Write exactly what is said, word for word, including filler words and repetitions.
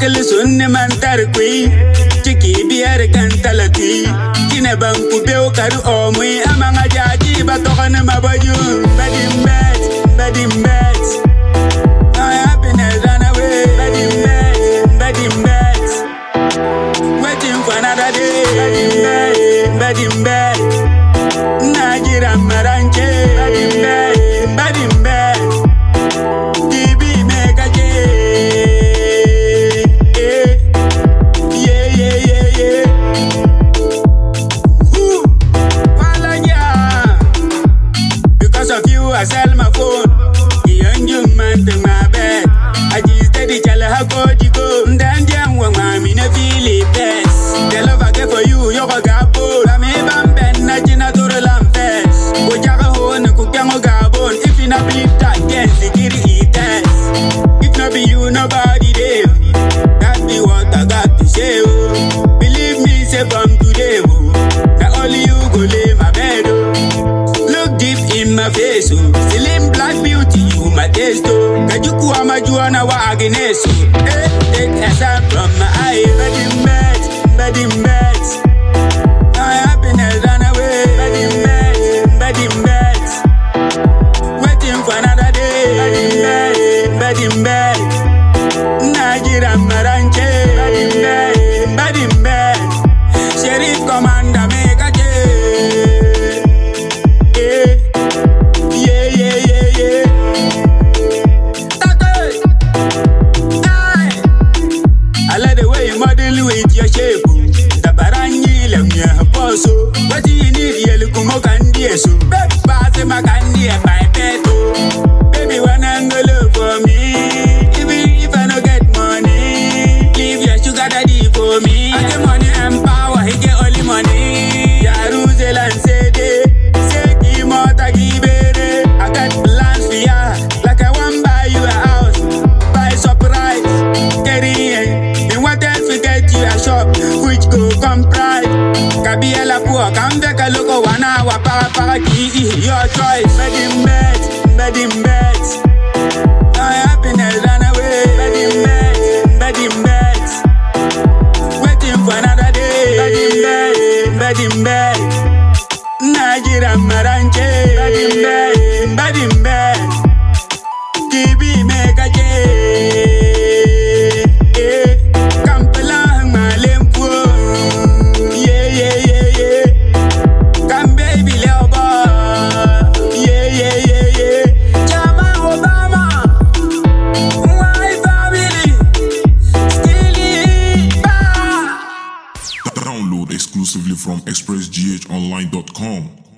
Kele sunne man tarkui Chiki biar kan talaki Kine banku beo karu omui Amanga jaji batokane mabaju Badim bet, badim bet My happiness run away Badim bet, badim bet Waiting for another day Badim bet, badim bet Najira maranche Badim bet, badim bet Tibi meka je I sell my phone. The young man to my bed. I just steady tell her how good you go. Then young one, I'm in a feeling best. The love I get for you, you're a gabo. I'm a bamben, not in a total lamb fest. Go jack a hole and cook young gabon. If you not believe that, then security test. If not be you, nobody there. That be what I got to say. Believe me, say from today. Not only you go lay my bed. Look deep in my face, oh. Still in black beauty, you my taste, oh. Kajuku amajuana wa agineso. Eh, take a sign from my eye. Badim bet, badim bet. My happiness run away. Badim bet, badim bet. Waiting for another day. Badim bet, badim bet. Najira maranche. Badim bet, badim bet. Sheriff commander make a with your shape, the barangi, let me a poso. What do you need? Yellow Kumo candy, so back pass my candy by peto. Baby, one angle for me. Even if I don't get money, leave your sugar daddy for me. I get money and power, he get only money. Jerusalem say they say Kimota Gibere. I got plans for ya, like I want buy you a house, buy surprise, carry in what else we get you a shop, which go come pride. Kabiela poor, come back a look one hour, para para ki, your choice. Badim bet, badim bet. My happiness run away. Badim bet, badim bet. Waiting for another day. Badim bet, badim bet. Najira maranche. Badim bet, badim bet. Kibi meka je. Download exclusively from express g h online dot com.